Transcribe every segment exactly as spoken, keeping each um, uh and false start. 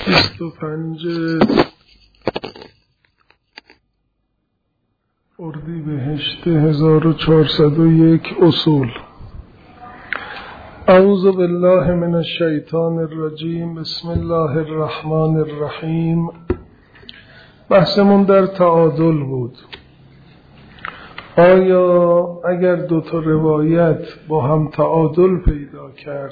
بیست و پنج اردیبهشت هزار و چهارصد و یک اصول. اعوذ بالله من الشیطان الرجیم. بسم الله الرحمن الرحیم. بحثمون در تعادل بود. آیا اگر دو تا روایت با هم تعادل پیدا کرد،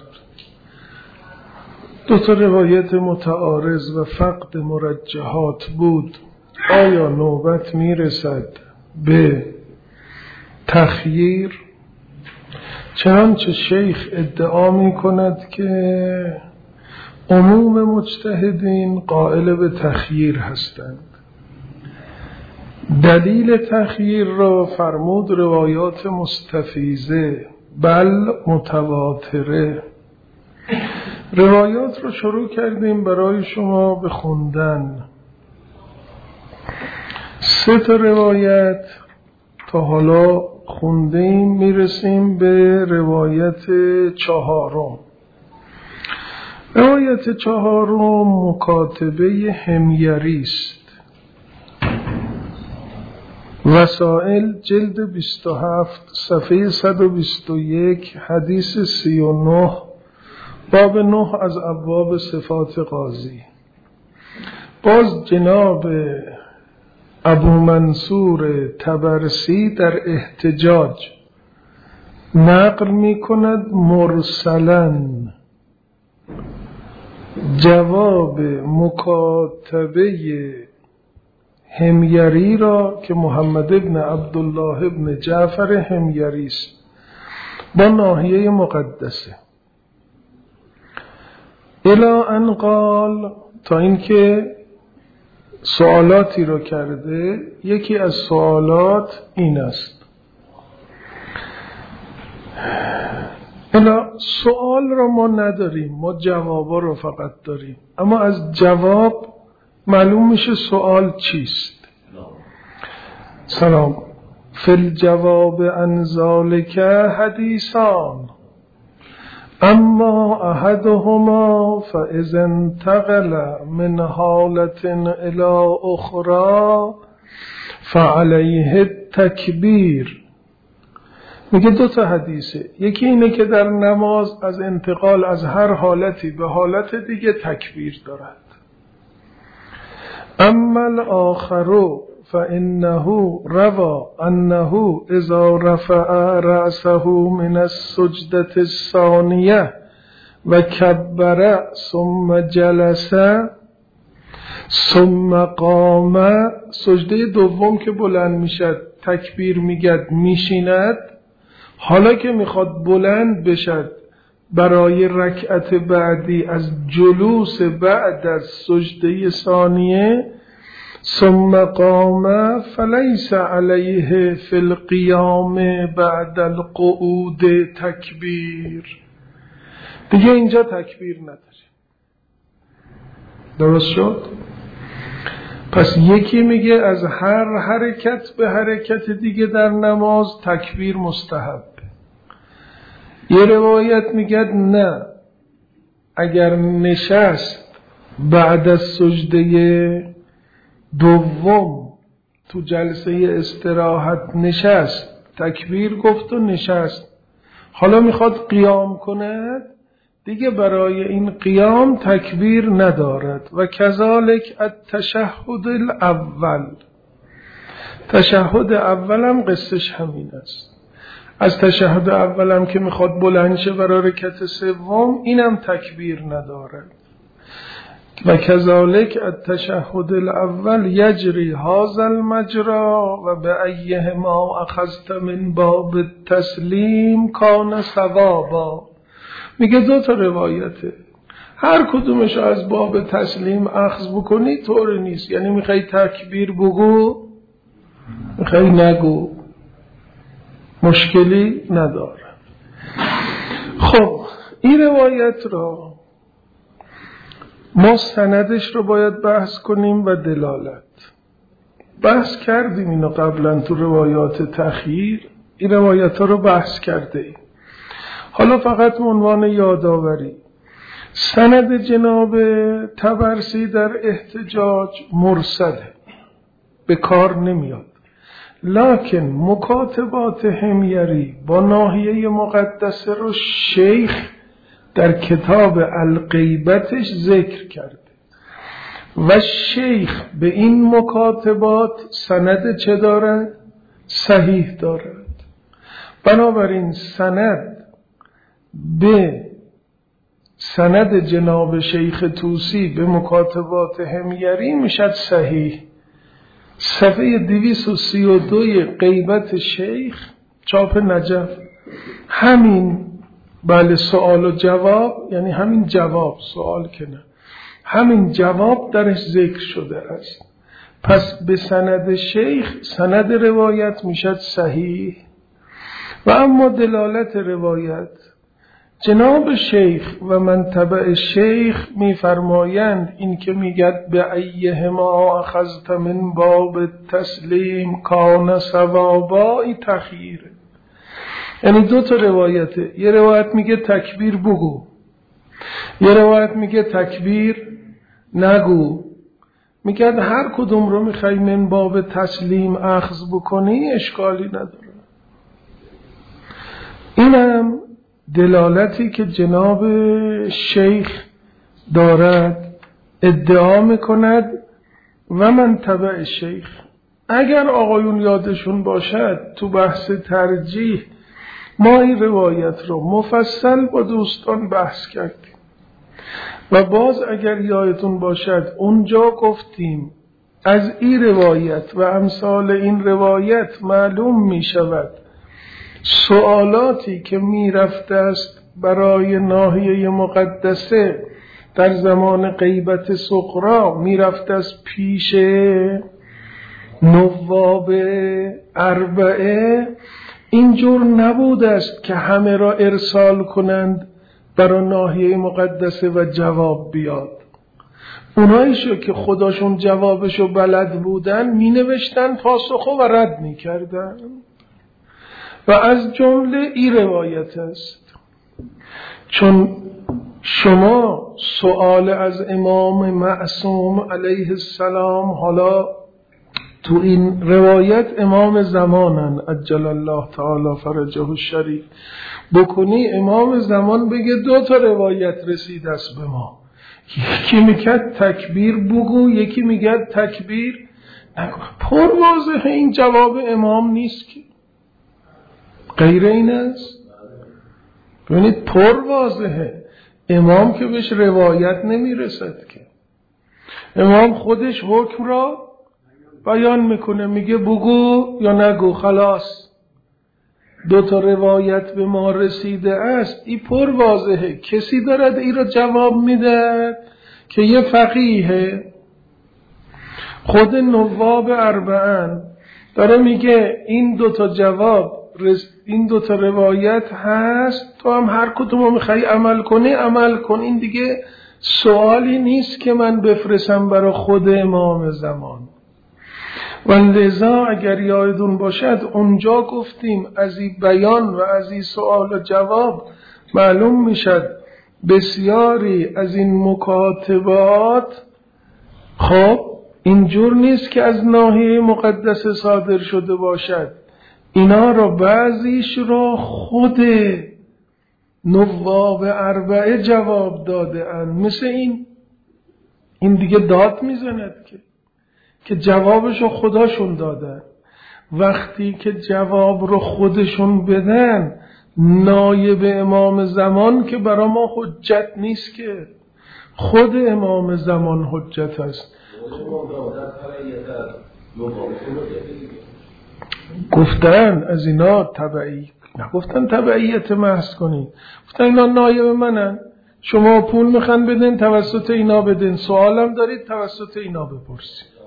دو تا روایت متعارض و فقد مرجحات بود، آیا نوبت میرسد به تخییر؟ چنانچه شیخ ادعا می کند که عموم مجتهدین قائل به تخییر هستند. دلیل تخییر را فرمود روایات مستفیضه بل متواتره. روایات رو شروع کردیم برای شما به خوندن. سه تا روایت تا حالا خوندیم، میرسیم به روایت چهارم. روایت چهارم مکاتبه حمیری است. وسائل جلد بیست و هفت صفحه صد و بیست و یک حدیث سی و نه باب نه از ابواب صفات قاضی. باز جناب ابو منصور طبرسی در احتجاج نقل می کند مرسلاً جواب مکاتبه حمیری را که محمد ابن عبدالله ابن جعفر حمیری است با ناحیه مقدسه. الی ان قال، تا اینکه سوالاتی رو کرده. یکی از سوالات این است. الا سوال رو ما نداریم، ما جوابا رو فقط داریم، اما از جواب معلوم میشه سوال چیست. سلام. فی الجواب عن ذلک حدیثان، اما احدهما فاذا انتقل من حالة الى اخرى فعليه التکبیر. میگه دو تا حدیثه. یکی اینه که در نماز از انتقال از هر حالتی به حالت دیگه تکبیر دارد. اما الاخر فانه روى انه اذا رفع رأسه من السجدة الثانية و کبر ثم جلس ثم قام، سجده دوم که بلند میشد تکبیر میگد میشیند، حالا که میخواد بلند بشد برای رکعت بعدی از جلوس بعد از سجده ثانیه ثم قام فلیس علیه فی القیام بعد القعود تکبیر. دیگه اینجا تکبیر نداره. درست شد؟ پس یکی میگه از هر حرکت به حرکت دیگه در نماز تکبیر مستحب. یه روایت میگه نه، اگر نشست بعد از سجده دوم تو جلسه استراحت نشست، تکبیر گفت و نشست، حالا میخواد قیام کند، دیگه برای این قیام تکبیر ندارد. و کذالک التشهد الاول، تشهد اولم قصهش همین است. از تشهد اولم که میخواد بلند شه برای رکعت سوم، اینم تکبیر ندارد. و کذالک التشهد الاول یجری هذا المجرا و به ایهما اخذت من باب التسلیم کان ثوابا. میگه دو تا روایته، هر کدومش از باب تسلیم اخذ بکنی طور نیست. یعنی میخوای تکبیر بگو، میخوای نگو، مشکلی نداره. خب این روایت را ما سندش رو باید بحث کنیم و دلالت. بحث کردیم اینو قبلا تو روایات تخییر، این روایت ها رو بحث کرده ایم. حالا فقط عنوان یادآوری، سند جناب طبرسی در احتجاج مرسله، به کار نمیاد. لکن مکاتبات حمیری با ناحیه مقدسه رو شیخ در کتاب الغیبتش ذکر کرده و شیخ به این مکاتبات سند چه دارد؟ صحیح دارد. بنابراین سند به سند جناب شیخ طوسی به مکاتبات حمیری میشد صحیح. صفحه دویست و سی و دو غیبت شیخ چاپ نجف، همین بله سوال و جواب، یعنی همین جواب، سوال که نه، همین جواب درش ذکر شده است. پس به سند شیخ سند روایت میشد صحیح. و اما دلالت روایت، جناب شیخ و من تبع شیخ میفرمایند این که میگد به ایهما اخذت من باب تسلیم کان ثوابا، ای تخییره. یعنی دو تا روایته، یه روایت میگه تکبیر بگو، یه روایت میگه تکبیر نگو. میگه هر کدوم رو میخوای من باب تسلیم اخذ بکنی اشکالی نداره. اینم دلالتی که جناب شیخ دارد، ادعا میکند و من تبع شیخ. اگر آقایون یادشون باشد تو بحث ترجیح ما این روایت رو مفصل با دوستان بحث کردیم و باز اگر یادتون باشد اونجا گفتیم از این روایت و امثال این روایت معلوم می شود سوالاتی که می رفته است برای ناحیه مقدسه در زمان غیبت صغرا می رفته است پیش نواب اربعه، اینجور نبود است که همه را ارسال کنند برای ناحیه مقدسه و جواب بیاد. اونایشو که خداشون جوابشو بلد بودن می نوشتن پاسخو و رد می کردن و از جمله این روایت است. چون شما سؤال از امام معصوم علیه السلام، حالا تو این روایت امام زمانن عجل الله تعالی فرجه الشریف، بکنی امام زمان بگه دو تا روایت رسید است به ما، یکی میگه تکبیر بگو، یکی میگه تکبیر نگو. پر واضحه این جواب امام نیست که غیر این است. ببینید پر واضحه، امام که بهش روایت نمیرسد که، امام خودش حکم را بیان میکنه، میگه بگو یا نگو، خلاص. دو تا روایت به ما رسیده است، این پر واضحه. کسی دارد این را جواب میده که یه فقیه خود نواب اربعن داره میگه این دو تا جواب، این دو تا روایت هست، تو هم هر کدوم رو میخوای عمل کنی عمل کن. این دیگه سوالی نیست که من بفرستم برای خود امام زمان. و لذا اگر یادتون باشد اونجا گفتیم از این بیان و از این سوال و جواب معلوم میشد بسیاری از این مکاتبات خب اینجور نیست که از ناحیه مقدس صادر شده باشد، اینا را بعضیش را خود نواب اربعه جواب داده اند. مثل این این دیگه داد میزند که که جوابشو خداشون دادن. وقتی که جواب رو خودشون بدن، نایب امام زمان که برای ما حجت نیست، که خود امام زمان حجت است. گفتن از اینا تبعی، نگفتن تبعیت محض کنین، گفتن اینا نایب منن، شما پول میخوان بدین توسط اینا بدین، سوالم دارید توسط اینا بپرسید.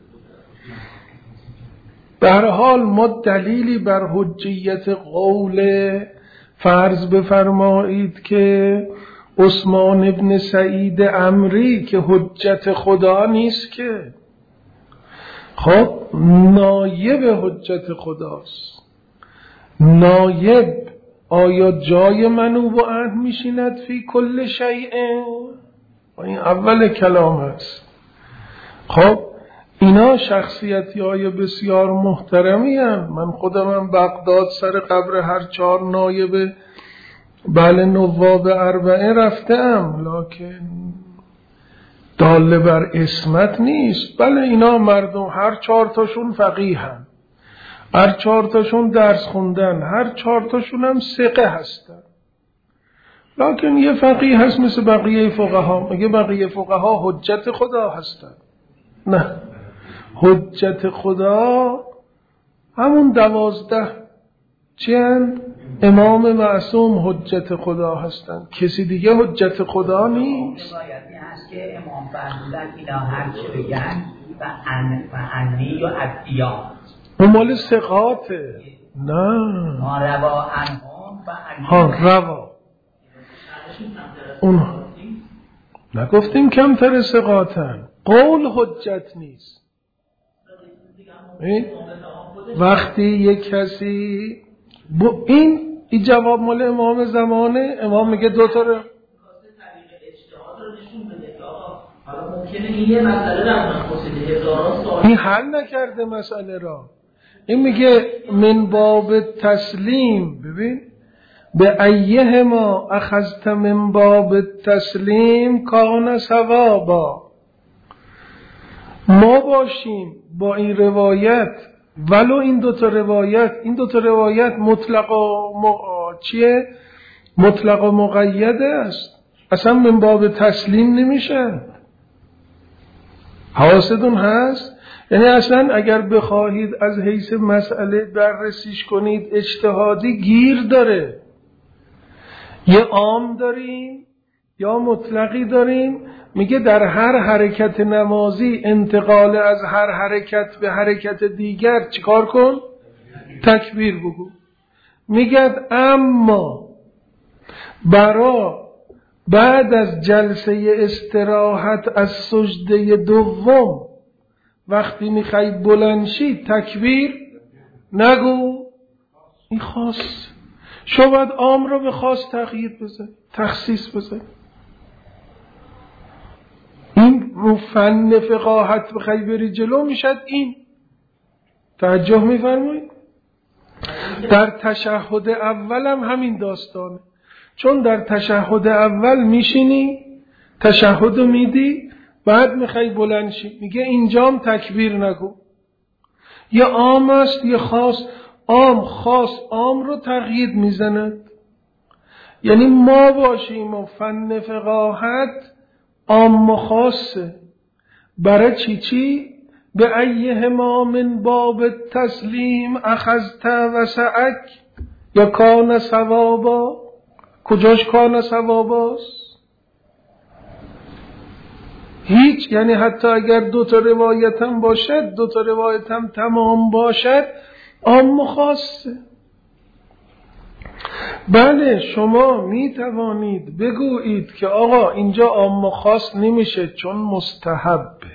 به هر حال ما دلیلی بر حجیت قول فرض بفرمایید که عثمان ابن سعید عمری که حجت خدا نیست که، خب نایب حجت خداست، نایب آیا جای منو و انت میشیند فی کل شیء؟ این اول کلام است. خب اینا شخصیتی های بسیار محترمی هستند. من خودم بغداد سر قبر هر چهار نایب بله نواب اربعه رفتم، لکن داله بر اسمت نیست. بله اینا مردم هر چهار تاشون فقیه هم، هر چهار تاشون درس خوندن، هر چهار تاشون هم ثقه هستن، لکن یه فقیه هست مثل بقیه فقها. میگه بقیه فقها حجت خدا هستن؟ نه، حجت خدا همون دوازده چی هست؟ امام معصوم حجت خدا هستن، کسی دیگه حجت خدا نیست. روایتی هست که امام فرمودن اینا هر چی بگن و ان و انی یا ادیا اون مال ثقاته. نه ما روا عنهم و انی ها روا اون نگفتیم کمتر ثقاتن، قول حجت نیست. وقتی یک کسی با این این جواب مال امام زمانه، امام میگه دو تا رو این حل نکرده مسئله را. این میگه من باب تسلیم، ببین به ایه ما اخذت من باب تسلیم کان ثوابا. ما باشیم با این روایت، ولو این دوتا روایت این دوتا روایت مطلق و م... چیه؟ مطلق و مقیده است، اصلا من باب تسلیم نمیشه. حواستون هست؟ یعنی اصلا اگر بخواهید از حیث مسئله بررسیش کنید اجتهادی گیر داره. یه عام داریم یا مطلقی داریم. میگه در هر حرکت نمازی انتقال از هر حرکت به حرکت دیگر چیکار کن؟ تکبیر بگو. میگه اما برا بعد از جلسه استراحت از سجده دوم وقتی میخوای بلندشی تکبیر نگو. این خاص. شو باید عام رو به خاص تقیید بزن، تخصیص بزن. این رو فن فقاهت بخوای بری جلو میشد. این توجه میفرمایید؟ در تشهد اول هم همین داستانه. چون در تشهد اول میشینی تشهد میدی، بعد میخوای بلند شی، میگه اینجام تکبیر نگو. یه عام است یه خاص. عام خاص عام رو تقیید میزند. یعنی ما باشیم و فن فقاهت عام و خاصه. برای چی چی؟ به ایه ما من باب تسلیم اخذت و سعک یا کان ثوابا. کجاش کان ثواباست؟ هیچ. یعنی حتی اگر دو تا روایت هم باشد، دو تا روایت هم تمام باشد، عام و خاصه. بله شما می توانید بگویید که آقا اینجا عام و خاص نمیشه چون مستحبه.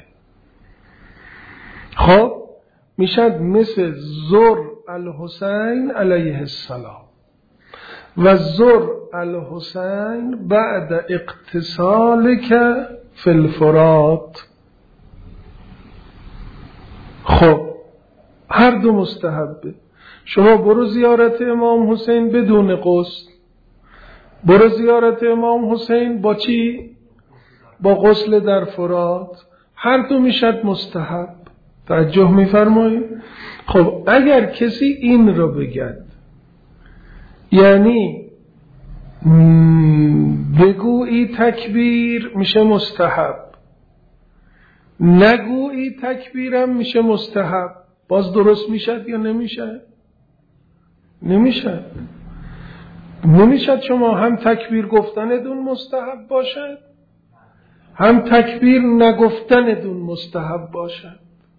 خب میشد مثل زر الحسین علیه السلام و زر الحسین بعد اغتسالک فی الفرات. خب هر دو مستحبه. شما برو زیارت امام حسین بدون غسل، برو زیارت امام حسین با چی؟ با غسل در فرات. هر دو میشد مستحب. توجه میفرمایید؟ خب اگر کسی این رو بگد، یعنی بگویی تکبیر میشه مستحب، نگویی تکبیرم میشه مستحب، باز درست میشد یا نمیشد؟ نمیشد. نمیشد شما هم تکبیر گفتنتون مستحب باشد، هم تکبیر نگفتنتون مستحب باشد.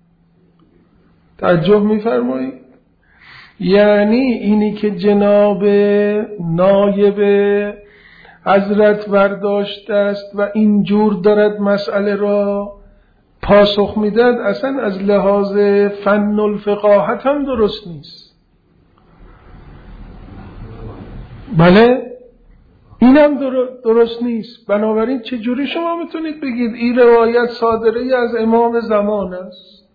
توجه میفرمایید؟ یعنی اینی که جناب نایب حضرت برداشته است و اینجور دارد مسئله را پاسخ میداد، اصلا از لحاظ فن الفقاهت هم درست نیست. بله اینم درست نیست. بنابراین چجوری شما میتونید بگید این روایت صادره از امام زمان است؟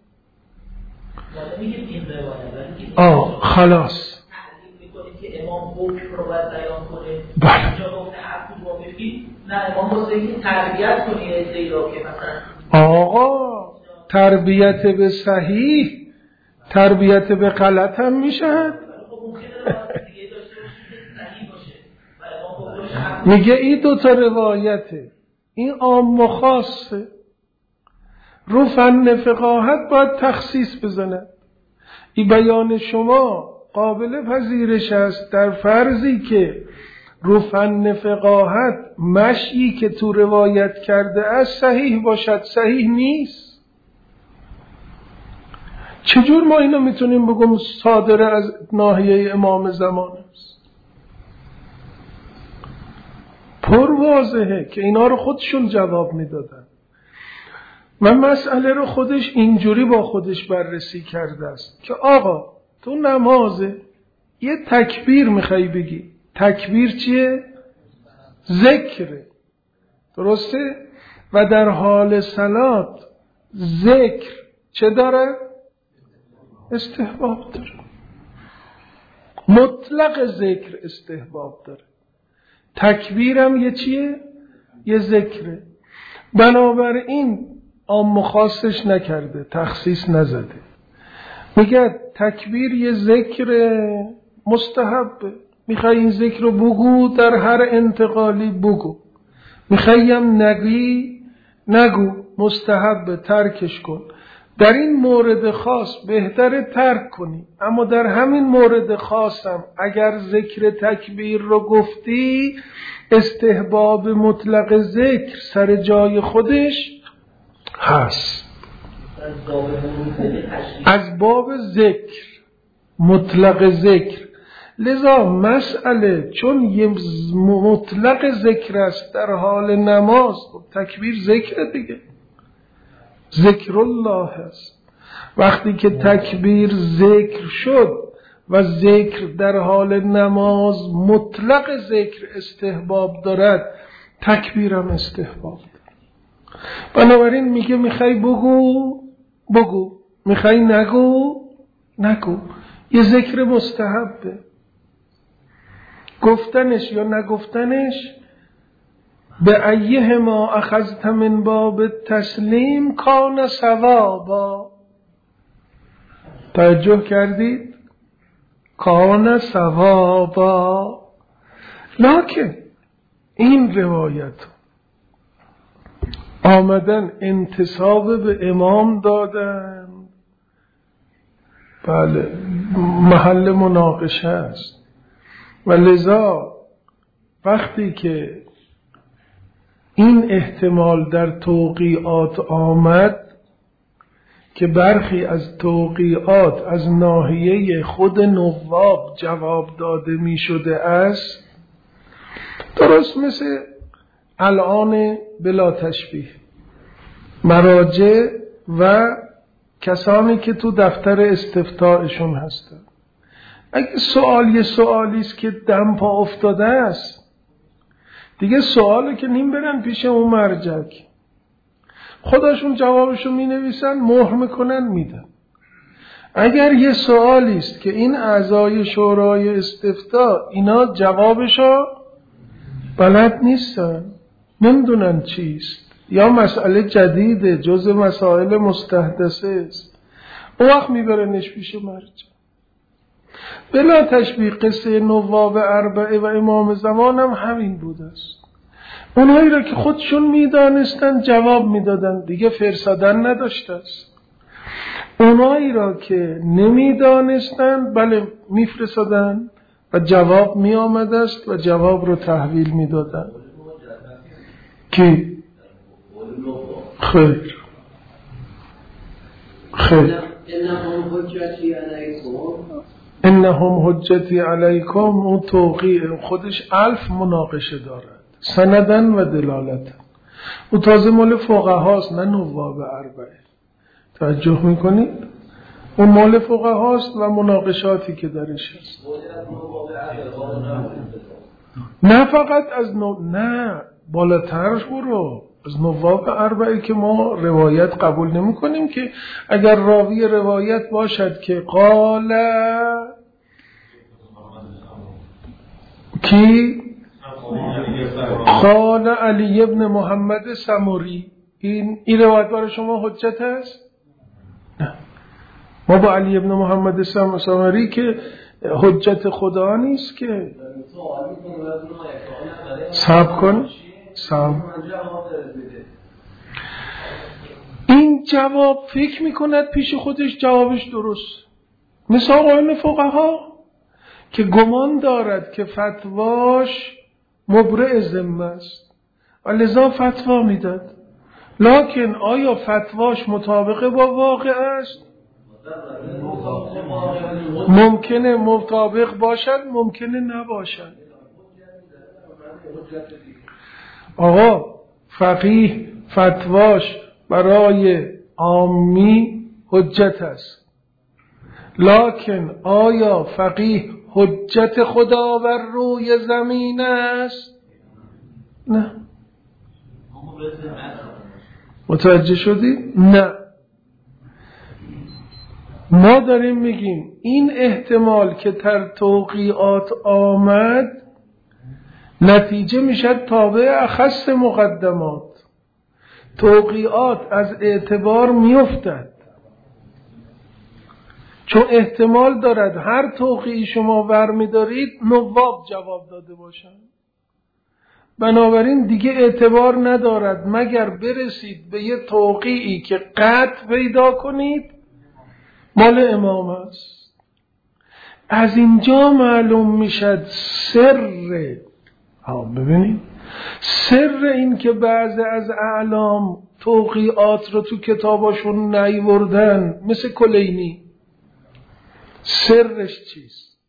آه خلاص که امام حکم رو باید بیان کنه. بله. اینجا گفته هر کدوم بگید نه امام واسه اینکه تربیت کنی ازدی رو که مثلا آقا تربیت به صحیح تربیت به غلط هم میشه. میگه این دوتا روایته، این عام و خاصه. رو فن فقاهت باید تخصیص بزنه. این بیان شما قابل پذیرش است در فرضی که رو فن فقاهت مشی که تو روایت کرده است صحیح باشد. صحیح نیست. چجور ما اینو میتونیم بگم صادره از ناحیه امام زمان است؟ پر واضحه که اینا رو خودشون جواب میدادن. من مسئله رو خودش اینجوری با خودش بررسی کرده است که آقا تو نمازه یه تکبیر میخوای بگی. تکبیر چیه؟ ذکره، درسته؟ و در حال صلات ذکر چه داره؟ استحباب داره. مطلق ذکر استحباب داره. تکبیرم یه چیه؟ یه ذکره. بنابراین عام خاصش نکرده، تخصیص نزده. میگه تکبیر یه ذکر مستحبه. میخوای این ذکر رو بگو در هر انتقالی بگو، میخوایم نگی نگو، مستحبه، ترکش کن. در این مورد خاص بهتره ترک کنی، اما در همین مورد خاصم اگر ذکر تکبیر رو گفتی استحباب مطلق ذکر سر جای خودش هست. از باب ذکر، مطلق ذکر. لذا مسئله چون یه مطلق ذکر است در حال نماز، تکبیر ذکر دیگه، ذکر الله است. وقتی که تکبیر ذکر شد و ذکر در حال نماز مطلق ذکر استحباب دارد، تکبیرم استحباب دارد. بنابراین میگه میخوای بگو بگو، میخوای نگو نگو. یه ذکر مستحبه. گفتنش یا نگفتنش به ایه ما اخذت من باب تسلیم کان ثوابا. توجه کردید؟ کان ثوابا. لکن این روایت آمدن انتساب به امام دادن، بله محل مناقشه است. و لذا وقتی که این احتمال در توقیعات آمد که برخی از توقیعات از ناحیه خود نواب جواب داده می شده است، درست مثل الان بلا تشبیه مراجع و کسانی که تو دفتر استفتاءشون هستن، اگه سوال یه سوالی است که دم پا افتاده است دیگه، سوالی که نیم برن پیش اون مرجع، خودشون جوابشو می نویسن، مهر میکنن، میدن. اگر یه سوالی است که این اعضای شورای استفتاء اینا جوابشو بلد نیستن، نمیدونن چیست، یا مسئله جدیده جز مسائل مستحدثه است، اون وقت میبرنش پیش مرجع. بلا تشبیه قصه نواب اربعه و امام زمان هم همین بود است. اونهایی را که خودشون میدانستن جواب میدادن، دیگه فرسادن نداشته است. اونهایی را که نمیدانستن بله میفرسادن و جواب میآمد است و جواب رو تحویل میدادن. کی؟ خیر خیر انهم حجتی علیکم. اون توقیع خودش الف مناقشه دارد، سندن و دلالتن. او تازه مال فقهاست نه نواب اربعه. توجه میکنید؟ اون مال فقهاست و مناقشاتی که درش هست. نه فقط از نو... نه بالاترش برو از نواب اربعه که ما روایت قبول نمی کنیم که اگر راوی روایت باشد که قال کی قال علی ابن محمد سمری، این این روایت برای شما حجت است؟ نه، ما با علی ابن محمد سمری که حجت خدا نیست که. صبر کن صبر. این جواب فکر میکند پیش خودش جوابش درست، مثل آقایان فقها که گمان دارد که فتواش مبرئ ذمه است و لذا فتوا میداد، لکن آیا فتواش مطابق با واقع است؟ ممکنه مطابق باشد، ممکنه نباشد. آقا فقیه فتواش برای عامی حجت است، لکن آیا فقیه حجت خدا بر روی زمین است؟ نه. متوجه شدید؟ نه. ما داریم میگیم این احتمال که در توقیعات آمد نتیجه میشد تابع اخص مقدمات، توقیعات از اعتبار میافتد، چون احتمال دارد هر توقیعی شما برمیدارید نواب جواب داده باشند، بنابراین دیگه اعتبار ندارد مگر برسید به یه توقیعی که قطع پیدا کنید مال امام است. از اینجا معلوم میشد سر، ها ببینید سر این که بعضی از اعلام توقیعات رو تو کتاباشون نیوردن مثل کلینی، سرش چیست؟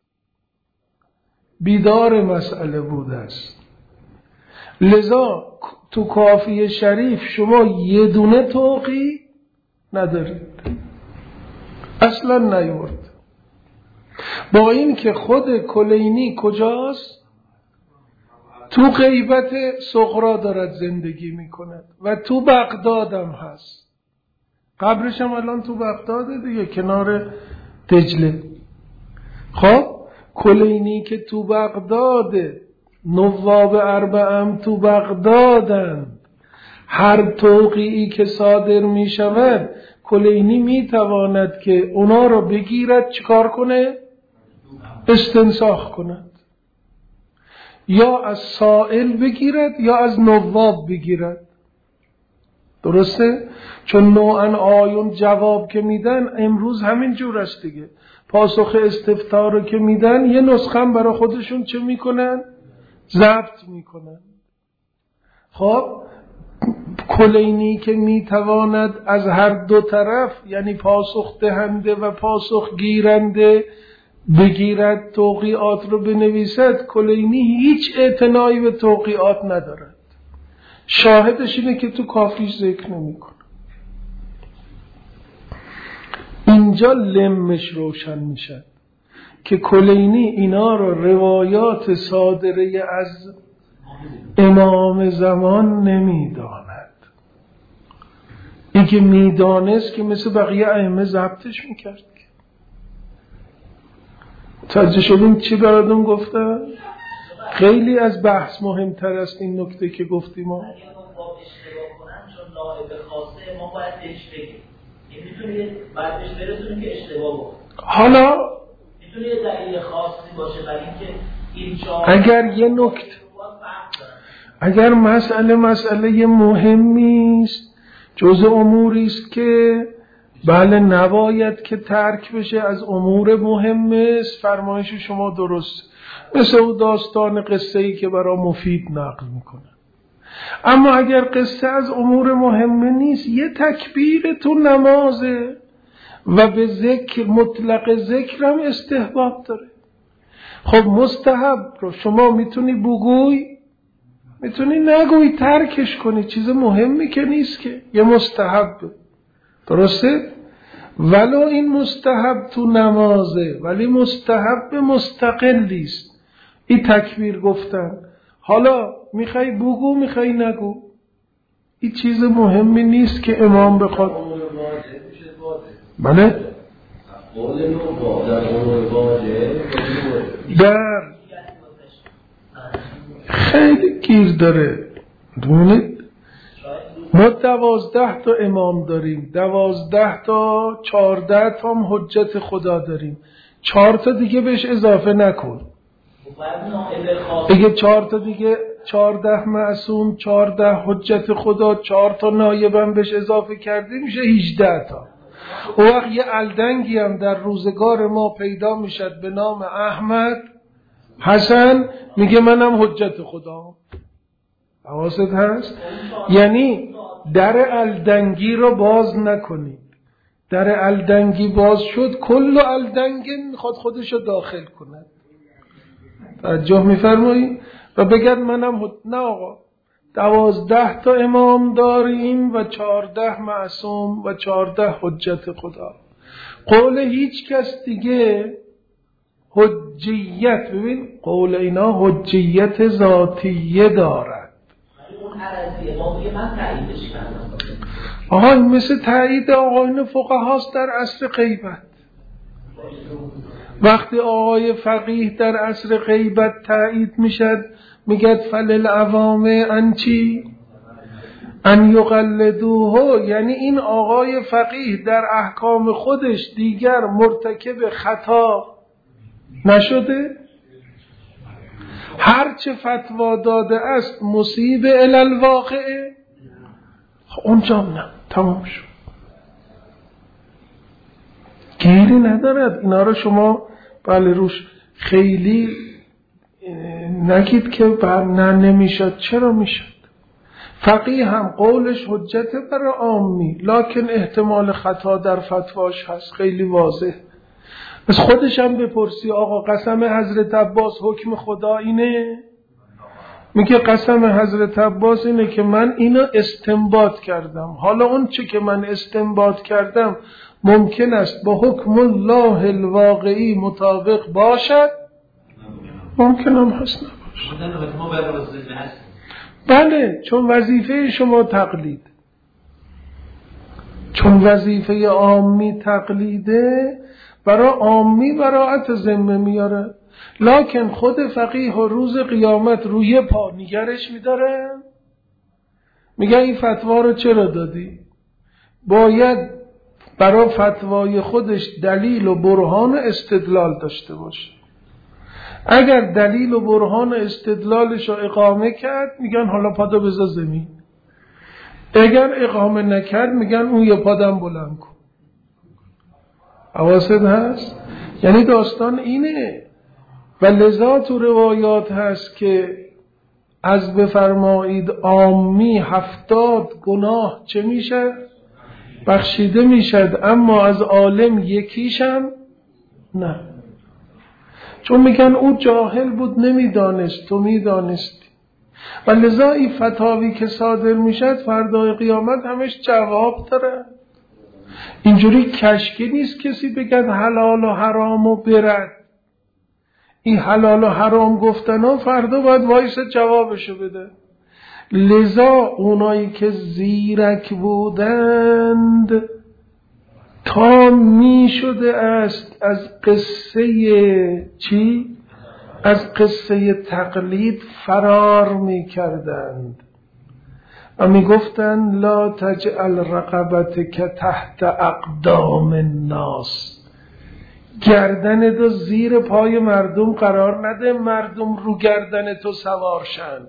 بیدار مسئله بوده است. لذا تو کافیه شریف شما یه دونه توقیع ندارید، اصلا نیورد. با این که خود کلینی کجاست؟ تو غیبت صغرا دارد زندگی میکند و تو بغداد هم هست، قبرش هم الان تو بغداده دیگه، کنار دجله. خب کلینی که تو بغداده، نواب اربعم تو بغدادن، هر توقیعی که صادر می شود کلینی می تواند که اونا رو بگیرد چیکار کنه؟ استنساخ کند، یا از سائل بگیرد یا از نواب بگیرد. درسته؟ چون نوعا آیون جواب که میدن امروز همین جور است دیگه، پاسخ استفتاء رو که میدن یه نسخه هم برای خودشون چه میکنن؟ ضبط میکنن. خب کلینی که میتواند از هر دو طرف، یعنی پاسخ دهنده و پاسخ گیرنده، بگیرد توقیعات رو بنویسد، کلینی هیچ اعتنایی به توقیعات ندارد. شاهدش اینه که تو کافیش ذکر نمیکنه. اینجا لمش روشن میشه که کلینی اینا رو روایات صادره از امام زمان نمیداند. این که میدانست که مثل بقیه ائمه ضبطش میکرد. توجه شدیم چی براتون گفتم؟ خیلی از بحث مهمتر است این نکته که گفتیم. ما اگه ما با اشتباه کنن چون نائب خاصه ما باید بهش بگیم، این میتونه بعد بهش برسونیم که اشتباه بود. حالا میتونه یه دلیل خاصی باشه برای اینکه این چهار اگر یه نکته، اگر مسئله مسئله مهمی است، جزء اموری است که بله نباید که ترک بشه، از امور مهم است، فرمایش شما درست، مثل اون داستان قصه ای که برای مفید نقل میکنه. اما اگر قصه از امور مهمه نیست، یه تکبیر تو نمازه و به ذکر مطلق ذکر هم استحباب داره. خب مستحب رو شما میتونی بگوی، میتونی نگوی، ترکش کنی، چیز مهمی که نیست که، یه مستحب. درسته؟ ولو این مستحب تو نمازه ولی مستحب مستقلی است. این تکبیر گفتن. حالا میخوای بگو میخوای نگو، این چیز مهمی نیست که امام بخواد. بله در خیلی گیر داره. دونید ما دوازده تا امام داریم، دوازده تا چارده تا هم حجت خدا داریم، چهار تا دیگه بهش اضافه نکن. اگه چهار تا دیگه، چهارده معصوم، چهارده حجت خدا، چهار تا نایبم بهش اضافه کردی میشه هجده تا. او وقت یه الدنگی هم در روزگار ما پیدا میشد به نام احمد حسن، میگه منم حجت خدا. حواست هست؟ یعنی در الدنگی رو باز نکنید. در الدنگی باز شد، کل الدنگی میخواد خودشو داخل کنه. توجه میفرمایید؟ و بگد منم حد... نه آقا، دوازده تا امام داریم و چارده معصوم و چارده حجت خدا. قول هیچ کس دیگه حجیت، ببین قول اینا حجیت ذاتیه دارد. آقا این مثل تایید آقایون فقهاست در عصر غیبت. وقتی آقای فقیه در عصر غیبت تایید میشد، میگد فللعوام ان چی؟ ان یقلدوه. یعنی این آقای فقیه در احکام خودش دیگر مرتکب خطا نشده، هرچه فتوا داده است مصیب الالواقعه، اونجا نه، تمام شد، گیری ندارد. اینا رو شما بله روش خیلی نگید که بر نه نمیشد. چرا میشد؟ فقیه هم قولش حجت برای عامی، لکن احتمال خطا در فتواش هست، خیلی واضح. بس خودش هم بپرسی آقا قسم حضرت عباس حکم خدا اینه؟ میگه قسم حضرت عباس اینه که من اینو استنباط کردم. حالا اون چه که من استنباط کردم ممکن است با حکم الله الواقعی مطابق باشد، ممکن هم هست نباشد. بله، چون وظیفه شما تقلید، چون وظیفه عامی تقلیده، برای عامی براعت ذمه میاره. لکن خود فقیه و روز قیامت روی پا نگرش میداره، میگه این فتوا رو چرا دادی؟ باید برای فتوای خودش دلیل و برهان و استدلال داشته باشه. اگر دلیل و برهان و استدلالش رو اقامه کرد، میگن حالا پادا بذار زمین. اگر اقامه نکرد، میگن اون یه پادم بلند کن. حواست هست؟ یعنی داستان اینه. و لذا تو روایات هست که از بفرمایید عامی هفتاد گناه چه میشه؟ بخشیده میشد، اما از عالم یکیشم نه. چون میگن او جاهل بود نمیدانست، تو میدانستی. و لذا این فتاوی که صادر میشد فردای قیامت همش جواب داره. اینجوری کشکی نیست کسی بگد حلال و حرام و برد. این حلال و حرام گفتن ها فردا باید وایس جوابشو بده. لذا اونایی که زیرک بودند تا می شده است از قصه چی؟ از قصه تقلید فرار می کردند و می گفتند لا تجعل رقبتک تحت اقدام الناس. گردن تو زیر پای مردم قرار نده، مردم رو گردن تو سوار شن.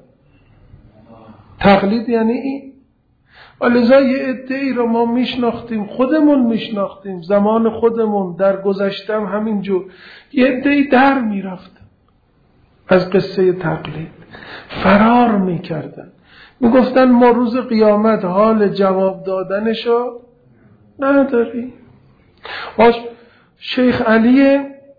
تقلید یعنی این. ولذا یه عده‌ای رو ما میشناختیم، خودمون میشناختیم، زمان خودمون در گذشتم همینجور یه عده‌ای در میرفتن از قصه تقلید، فرار میکردن، میگفتن ما روز قیامت حال جواب دادنشو نداریم. باش شیخ علی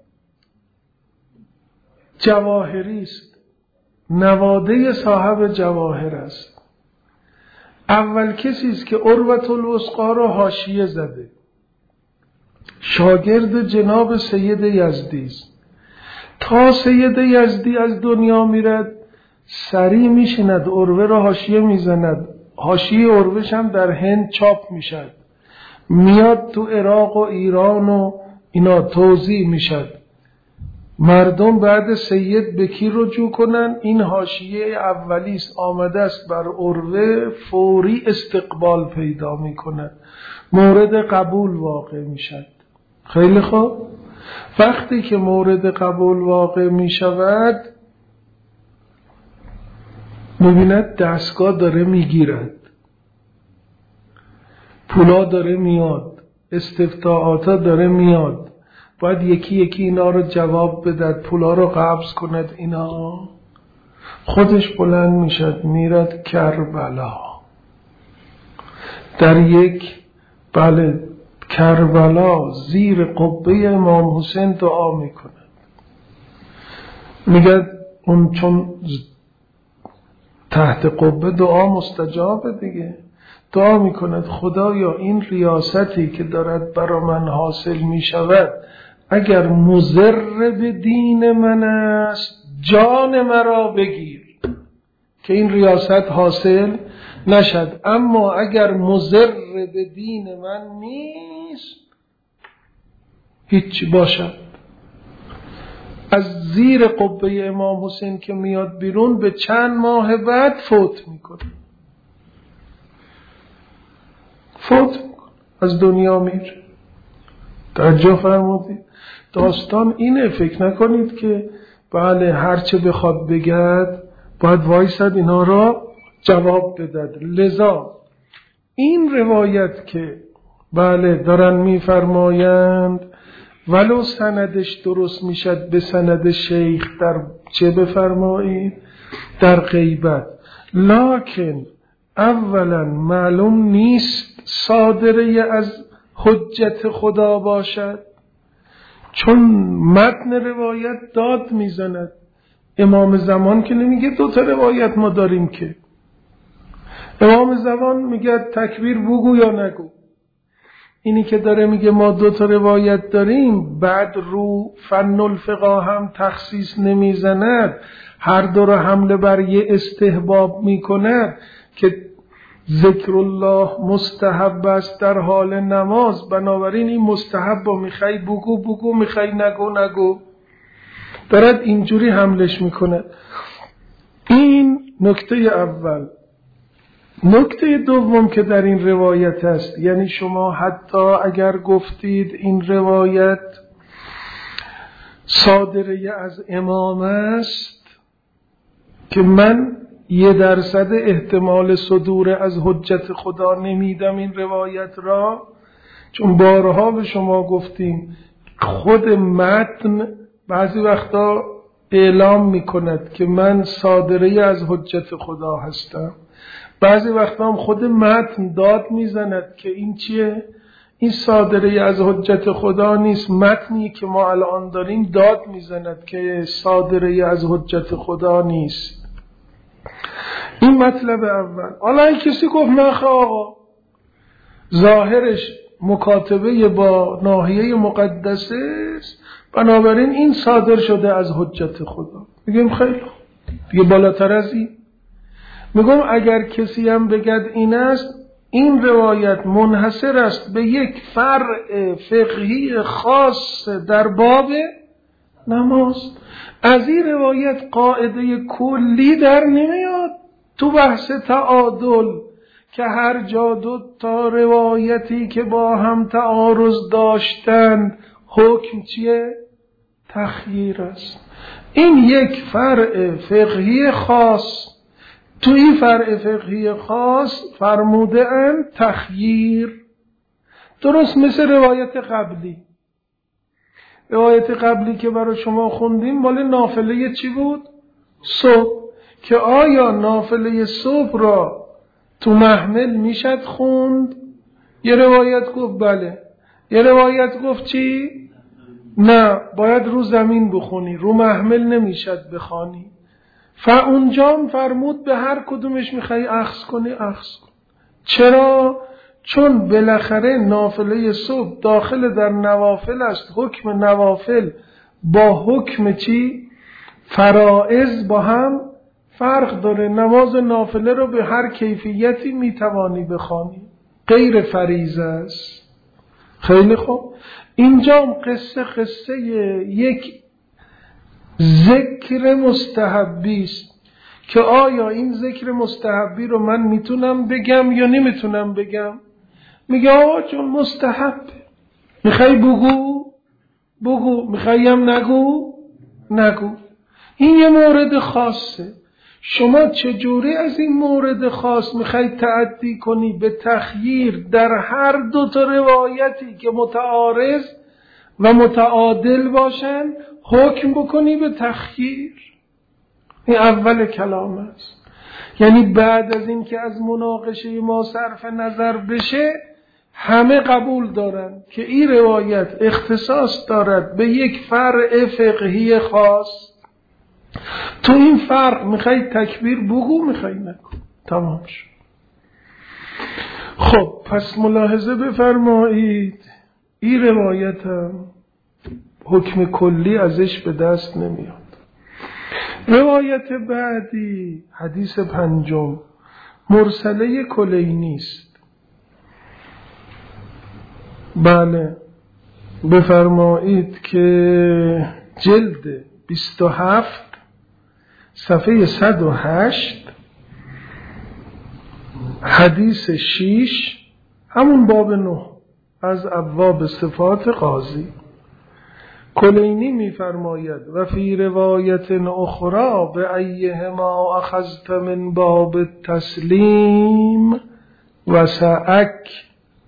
جواهری است، نواده صاحب جواهر است. اول کسی است که عروة الوثقی رو حاشیه زده. شاگرد جناب سید یزدی است. تا سید یزدی از دنیا میرد سری میشیند عروه را حاشیه میزند، حاشیه عروهش هم در هند چاپ میشد، میاد تو عراق و ایران و اینا توزیع میشد. مردم بعد سید به کی رجوع کنن؟ این حاشیه اولیست آمده است بر عروه، فوری استقبال پیدا میکنه، مورد قبول واقع میشد. خیلی خوب، وقتی که مورد قبول واقع میشود میبیند دستگاه داره میگیرد، پولا داره میاد، استفتاعاتا داره میاد، باید یکی یکی اینا رو جواب بدد، پولا رو قبض کند. اینا خودش بلند میشد میرد کربلا، در یک بله کربلا زیر قبه امام حسین دعا میکند. میگه اون چون تحت قبه دعا مستجابه دیگه، دعا میکند خدایا این ریاستی که دارد برا من حاصل میشود اگر مضر به دین من است جان مرا بگیر که این ریاست حاصل نشد، اما اگر مضر به دین من نیست هیچ باشد. از زیر قبه امام حسین که میاد بیرون به چند ماه بعد فوت میکنه، فوت میکنه، از دنیا میره. توجه فرمودید؟ داستان اینه، فکر نکنید که بله هرچه بخواد بگد باید وایسد اینا را جواب بدد. لذا این روایت که بله دارن میفرمایند ولو سندش درست میشد به سند شیخ در چه بفرمایید؟ در غیبت، لکن اولا معلوم نیست صادره از حجت خدا باشد، چون متن روایت داد میزند. امام زمان که نمیگه دو تا روایت ما داریم، که امام زمان میگه تکبیر بگو یا نگو. اینی که داره میگه ما دو تا روایت داریم، بعد رو فن الفقه هم تخصیص نمیزند، هر دو رو حمله بر یه استحباب میکند که ذکر الله مستحب است در حال نماز، بنابراین این مستحب با میخوای بگو بگو، میخوای نگو نگو، دارد اینجوری حملش میکنه. این نکته اول. نکته دوم که در این روایت است، یعنی شما حتی اگر گفتید این روایت صادره از امام است، که من یه درصد احتمال صدور از حجت خدا نمیدم این روایت را، چون بارها به شما گفتیم خود متن بعضی وقتا اعلام میکند که من صادره از حجت خدا هستم، بعضی وقتا هم خود متن داد میزند که این چیه؟ این صادره از حجت خدا نیست، متنی که ما الان داریم داد میزند که صادره از حجت خدا نیست. این مطلب اول. حالا این کسی گفت نخ آقا ظاهرش مکاتبه با ناحیه مقدسه است، بنابراین این صادر شده از حجت خدا. میگم خیلی دیگه بالاتر از این. میگم اگر کسی هم بگد این است، این روایت منحصر است به یک فرع فقهی خاص در باب نماز. از این روایت قاعده کلی در نمیاد تو بحث تعادل، که هر جا دو تا روایتی که با هم تعارض داشتند حکم چیه؟ تخییر است. این یک فرع فقهی خاص، تو این فرع فقهی خاص فرموده اند تخییر، درست مثل روایت قبلی. روایت قبلی که برای شما خوندیم مال نافله چی بود؟ صبح، که آیا نافله صبح را تو محمل میشد خوند؟ یه روایت گفت بله، یه روایت گفت چی؟ نه، باید رو زمین بخونی، رو محمل نمیشد بخوانی. فاونجام فرمود به هر کدومش میخوای اخذ کنی اخذ کن. چرا؟ چون بالاخره نافله صبح داخل در نوافل است، حکم نوافل با حکم چی؟ فرائض با هم فرق داره. نماز نافله رو به هر کیفیتی میتوانی بخوانی، غیر فریضه است. خیلی خوب، اینجا قصه قصه یک ذکر مستحبی است که آیا این ذکر مستحبی رو من میتونم بگم یا نمیتونم بگم. میگه آقا چون مستحب، میخوای بگو بگو، میخوایم نگو نگو. این یه مورد خاصه. شما چجوری از این مورد خاص میخوای تعدی کنی به تخییر در هر دو تا روایتی که متعارض و متعادل باشن حکم بکنی به تخییر؟ این اول کلام است. یعنی بعد از این که از مناقشه ما صرف نظر بشه، همه قبول دارن که این روایت اختصاص دارد به یک فرع فقهی خاص. تو این فرق میخوای تکبیر بگو، میخوای نگو، تمام شد. خب پس ملاحظه بفرمایید این روایت هم حکم کلی ازش به دست نمیاد. روایت بعدی حدیث پنجم مرسله کلینی است. بله بفرمایید که جلد بیست و هفت صفحه صد و هشت حدیث شیش، همون باب نه از ابواب صفات قاضی. کلینی میفرماید و فی روایت اخرى به ایهما اخذت من باب تسلیم و سعک.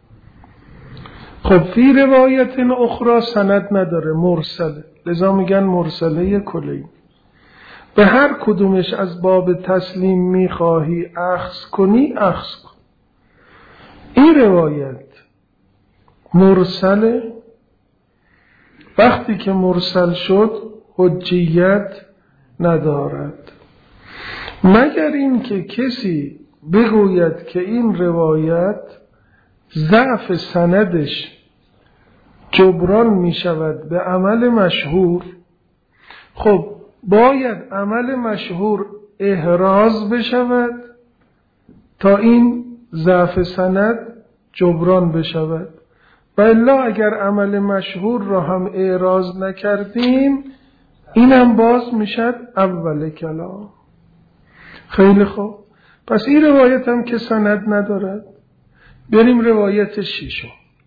خب فی روایت اخرى سند نداره، مرسله، لذا میگن مرسله کلینی. به هر کدومش از باب تسلیم میخواهی اخذ کنی اخذ کن. این روایت مرسله. وقتی که مرسل شد حجیت ندارد، مگر این که کسی بگوید که این روایت ضعف سندش جبران می شود به عمل مشهور. خب باید عمل مشهور احراز بشود تا این ضعف سند جبران بشود، و الا اگر عمل مشهور را هم احراز نکردیم اینم باز میشد اول کلام. خیلی خوب، پس این روایت هم که سند ندارد. بریم روایت شیشم.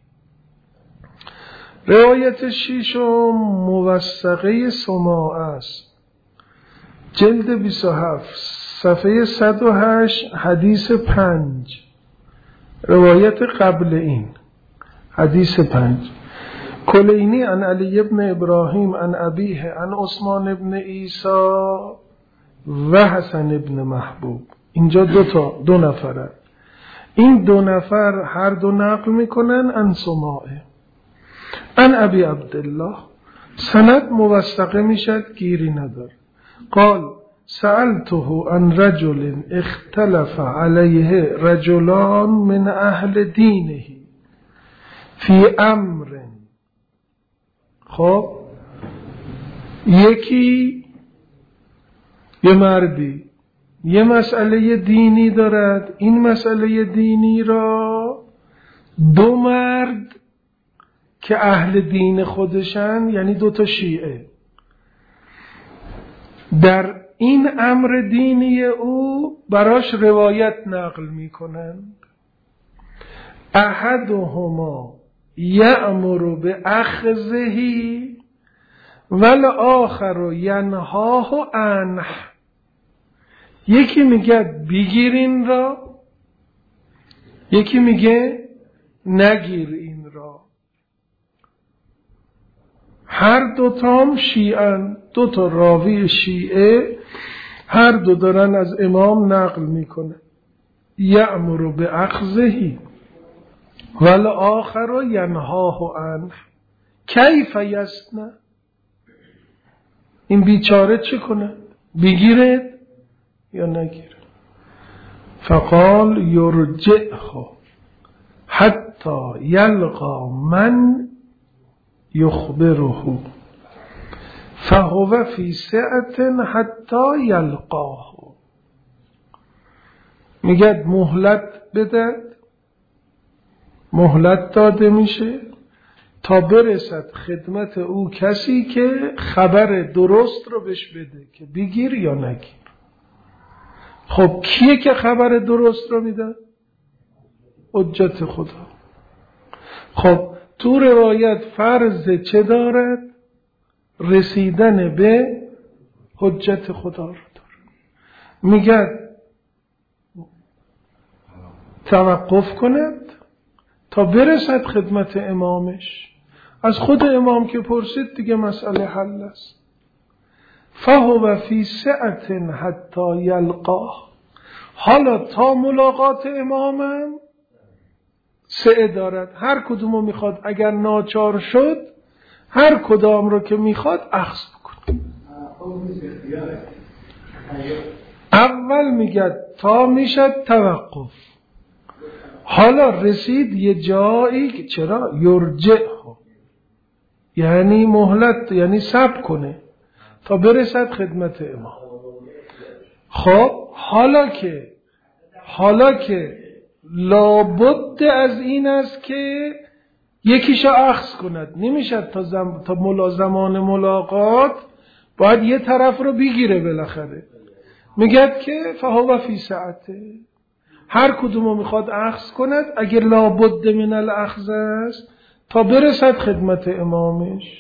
روایت شیشم موثقه سماعه است، جلد بیست و هفت صفحه صد و هشت حدیث پنج. روایت قبل این حدیث پنج. کلینی عن علی ابن ابراهیم عن ابیه عن عثمان ابن عیسی و حسن ابن محبوب. اینجا دو تا دو نفرن. این دو نفر هر دو نقل میکنن عن سماعه عن ابی عبدالله. سند موثقه میشد، گیری ندار. قال سألته عن رجل اختلف علیه رجلان من اهل دینه فی امر. خب یکی یه مردی یه مسئله دینی دارد، این مسئله دینی را دو مرد که اهل دین خودشن، یعنی دو تا شیعه، در این امر دینی او براش روایت نقل میکنند. احدهما یأمر بأخذه والآخر ینهاه عنه. یکی میگه بگیرین را، یکی میگه نگیر این را. هر دوتام شیعن، دو تا راوی شیعه، هر دو دارن از امام نقل میکنه. یأمر بأخذه والآخر ینهاه عنه. کیف یصنع؟ این بیچاره چه کنه؟ بگیره یا نگیره؟ فقال یرجعه حتی یلقا من یخبره. فهو فی سعة حتی یلقاه. میگه مهلت بده، مهلت داده میشه تا برسد خدمت او کسی که خبر درست رو بهش بده که بگیر یا نگیر. خب کیه که خبر درست رو میده؟ حجت خدا. خب تو روایت فرض چه دارد؟ رسیدن به حجت خدا رو داره. میگه توقف کند تا برسد خدمت امامش. از خود امام که پرسید دیگه مسئله حل است. فهو فی سعة حتی یلقاه. حالا تا ملاقات امامم سعه دارد، هر کدومو میخواد اگر ناچار شد هر کدام رو که میخواد اخذ بکنه. اول میگه تا میشد توقف، حالا رسید یه جایی که چرا یرجع، یعنی مهلت، یعنی صبر کنه تا برسد خدمت امام. خب حالا که حالا که لابد از این است که یکیشو اخذ کند، نمیشد تا زم... تا ملا زمان ملاقات باید یه طرف رو بگیره بالاخره. میگه که فهو فی سعته، هر کدومو میخواد اخذ کند اگر لابد من الاخذ است تا برسد خدمت امامش.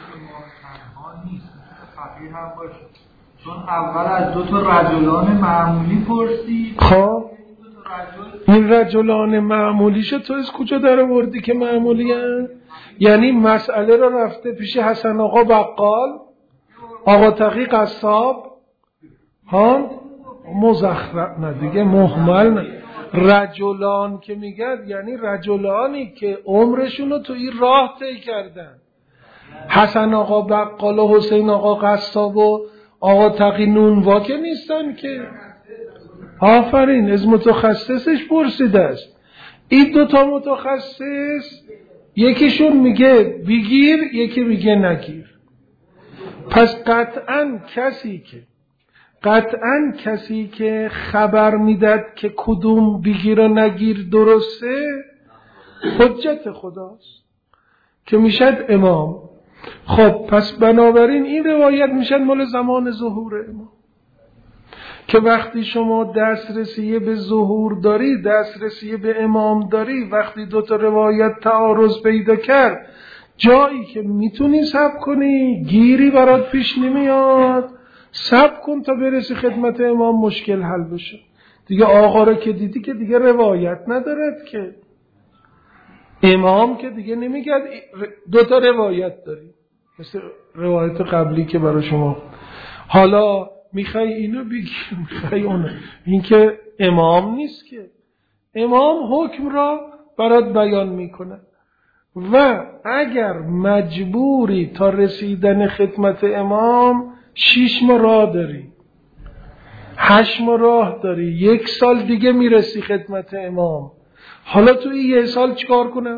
چون اول از دو تا رجلان معمولی پرسید. خب این رجلان معمولیشو تو از کجا در آوردی که معمولی هست؟ یعنی مسئله رو رفته پیش حسن آقا بقال، آقا تقی قصاب، ها مزخرف نه دیگه، مهمل نه. رجلان که میگه یعنی رجلانی که عمرشونو تو این راه طی کردن. حسن آقا بقال و حسین آقا قصاب و آقا تقی نونوا که نیستن که. آفرین، از متخصصش پرسیده است. این دوتا متخصص یکیشون میگه بگیر، یکی میگه نگیر. پس قطعاً کسی که قطعاً کسی که خبر میداد که کدوم بگیر و نگیر درسته حجت خداست که میشد امام. خب پس بنابراین این روایت میشد مال زمان ظهور امام، که وقتی شما دسترسی به ظهور داری، دسترسی به امام داری، وقتی دوتا روایت تعارض پیدا کرد جایی که میتونی صبر کنی گیری برات پیش نمیاد، صبر کن تا برسی خدمت امام مشکل حل بشه. دیگه آقا رو که دیدی که دیگه روایت ندارد که، امام که دیگه نمیگه دوتا روایت داری مثل روایت قبلی که برای شما حالا میخوای اینو بگی میخوای اونو. این که امام نیست که، امام حکم را برات بیان میکنه و اگر مجبوری تا رسیدن خدمت امام شیش ماه راه داری، هشت ماه راه داری، یک سال دیگه میرسی خدمت امام، حالا تو این یه سال چیکار کنم؟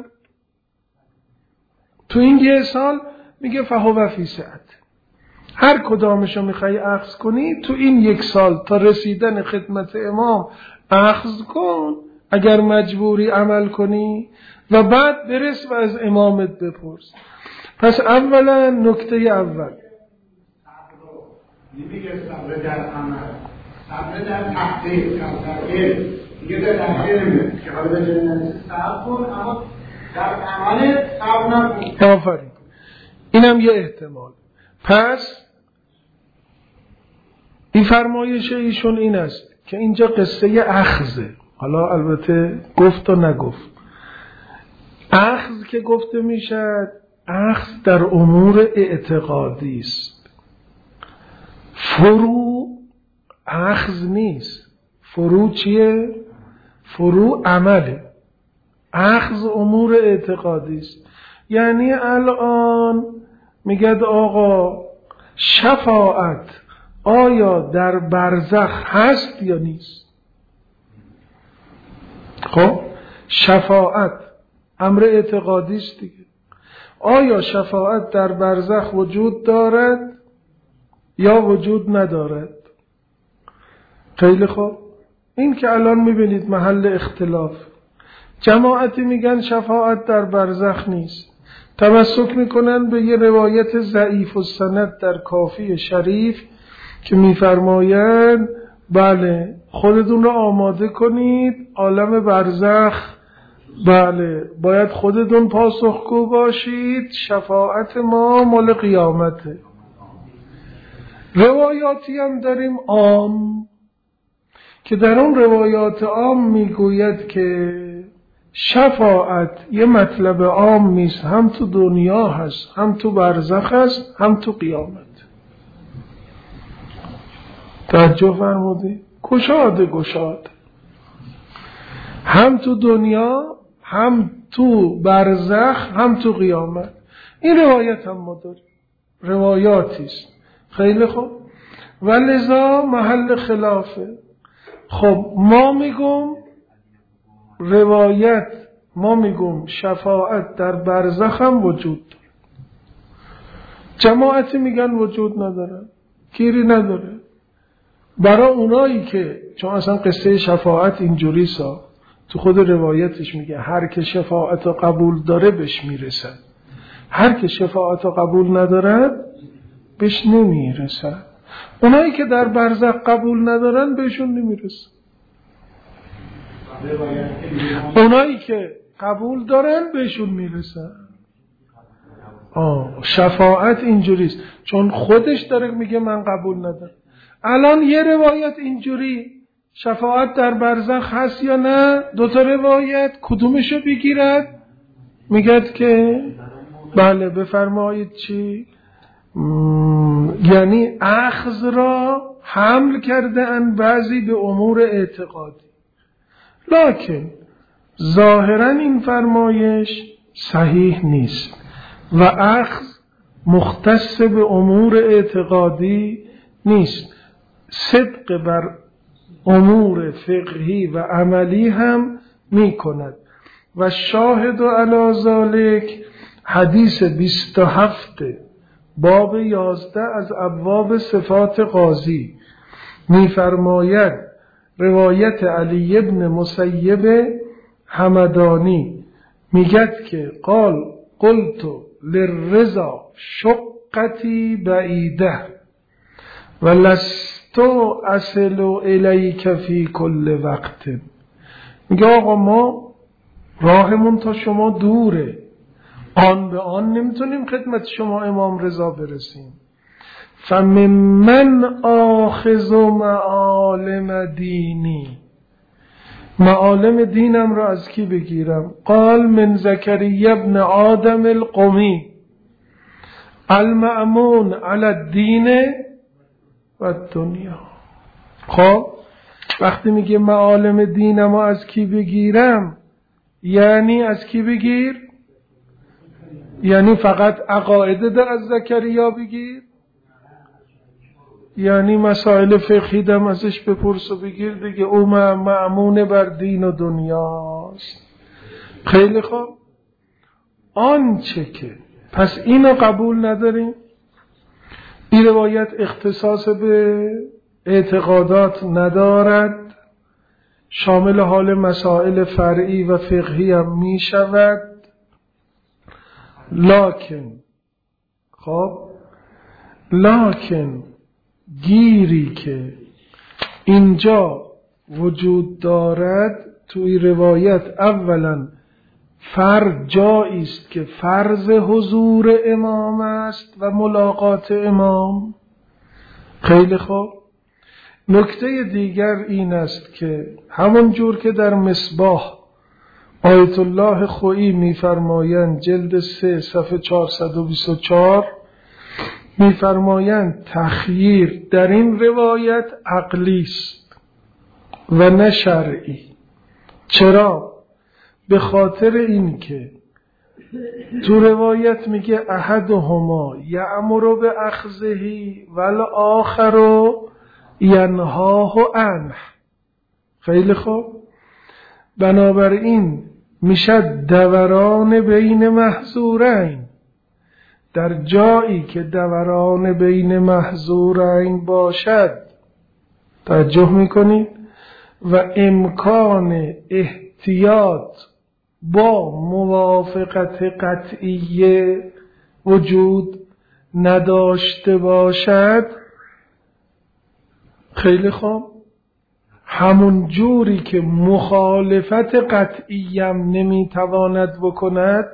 تو این یه سال میگه فهو فی سعة، هر کدامشو میخوای اخذ کنی تو این یک سال تا رسیدن خدمت امام اخذ کن اگر مجبوری عمل کنی و بعد برس و از امامت بپرس. پس اولا نکته اول نمیگه صبر در عمل، صبر در تحقیق، تحقیق دیگه در تحقیق نمیده که حالا به جنسی صبر کن اما در عمل صبر نکن. آفرین، اینم یه احتمال. پس این فرمایش ایشون این است که اینجا قصه اخذه، حالا البته گفت و نگفت. اخذ که گفته میشد اخذ در امور اعتقادی است، فرو اخذ نیست. فرو چیه؟ فرو عمله، اخذ امور اعتقادی است. یعنی الان میگه آقا شفاعت آیا در برزخ هست یا نیست؟ خب شفاعت امر اعتقادی است دیگه. آیا شفاعت در برزخ وجود دارد یا وجود ندارد. خیلی خوب، این که الان میبینید محل اختلاف. جماعتی میگن شفاعت در برزخ نیست، تمسک میکنن به یه روایت ضعیف و سند در کافی شریف که میفرمایند بله خودتون رو آماده کنید، عالم برزخ بله باید خودتون پاسخگو باشید، شفاعت ما مال قیامته. روایاتی هم داریم عام که در اون روایات عام میگوید که شفاعت یه مطلب عام نیست، هم تو دنیا هست، هم تو برزخ هست، هم تو قیامت. توجه فرمودی؟ گشاده گشاده، هم تو دنیا، هم تو برزخ، هم تو قیامت. این روایت هم ما داریم، روایاتیست. خیلی خوب، و لذا محل خلافه. خب ما میگم روایت، ما میگم شفاعت در برزخ هم وجود داره. جماعتی میگن وجود نداره، گیری نداره. برای اونایی که چون اصلا قصه شفاعت اینجوری سا تو خود روایتش میگه هر که شفاعت قبول داره بهش میرسد، هر که شفاعت قبول ندارد بهش نمیرسد. اونایی که در برزخ قبول ندارن بهشون نمیرسد. اونایی که قبول دارن بهشون میرسن. آه شفاعت اینجوریست، چون خودش داره میگه من قبول ندارم. الان یه روایت اینجوری شفاعت در برزخ هست یا نه؟ دوتا روایت کدومشو بگیرد؟ میگد که بله بفرمایید چی؟ یعنی اخذ را حمل کرده ان بعضی به امور اعتقادی، لکن ظاهرا این فرمایش صحیح نیست و اخذ مختص به امور اعتقادی نیست، صدق بر امور فقهی و عملی هم می کند. و شاهد علی ذالک حدیث بیست و هفت باب یازده از ابواب صفات قاضی می فرماید روایت علی ابن مسیب همدانی میگد که قال قلت للرضا شقتی بعیده و لستو اصل الیک فی کل وقت. میگه آقا ما راهمون تا شما دوره، آن به آن نمیتونیم خدمت شما امام رضا برسیم. فمن آخذ معالم دینی، معالم دینم را از کی بگیرم؟ قال من زکریا ابن آدم القمی المأمون علی الدین و دنیا. خب وقتی میگه معالم دینم را از کی بگیرم، یعنی از کی بگیر؟ یعنی فقط عقاید در از زکریا بگیر؟ یعنی مسائل فقهی دم ازش بپرس و بگیر دیگه، او مأمون بر دین و دنیاست. خیلی خوب، آنچه که پس اینو قبول نداریم. این روایت اختصاص به اعتقادات ندارد، شامل حال مسائل فرعی و فقهی هم می شود، لکن خب لکن گیری که اینجا وجود دارد توی روایت، اولا فرض جایی است که فرض حضور امام است و ملاقات امام. خیلی خوب، نکته دیگر این است که همون جور که در مصباح آیت الله خویی می‌فرمایند جلد سه صفحه چهارصد و بیست و چهار می‌فرمایند تخییر در این روایت عقلی است و نه شرعی. چرا؟ به خاطر این که تو روایت میگه احدهما یأمر به اخذهی والآخر ینهاه عنه. خیلی خوب، بنابراین میشه دوران بین محظورین، در جایی که دوران بین محظورین باشد، توجه میکنید، و امکان احتیاط با موافقت قطعیه وجود نداشته باشد، خیلی خوب، همون جوری که مخالفت قطعیم نمیتواند بکند،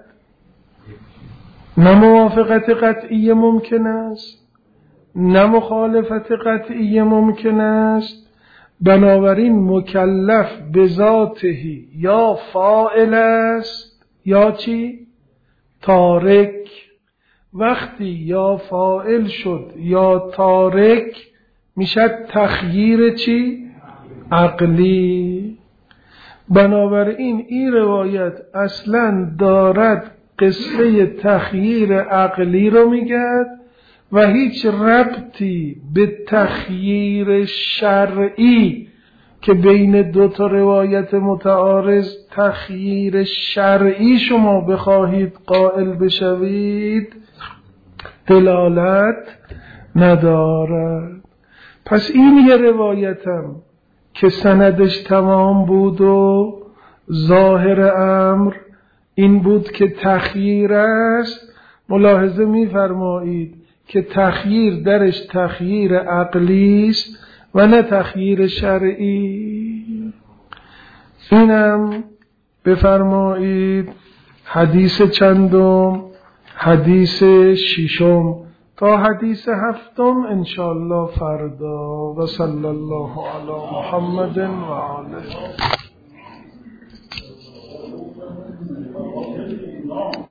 نه موافقت قطعی ممکن است نه مخالفت قطعی ممکن است. بنابراین مکلف به ذاتهی یا فاعل است یا چی؟ تارک. وقتی یا فاعل شد یا تارک میشد تخییر چی؟ عقلی. بنابراین این روایت اصلا دارد قصه تخییر عقلی رو میگه و هیچ ربطی به تخییر شرعی که بین دو تا روایت متعارض تخییر شرعی شما بخواهید قائل بشوید دلالت ندارد. پس این یه روایتم که سندش تمام بود و ظاهر امر این بود که تخییر است. ملاحظه می‌فرمایید که تخییر درش تخییر عقلی است و نه تخییر شرعی. اینم بفرمایید حدیث چندم؟ حدیث ششم. تا حدیث هفتم انشاءالله فردا. و صلی الله علی محمد و آله.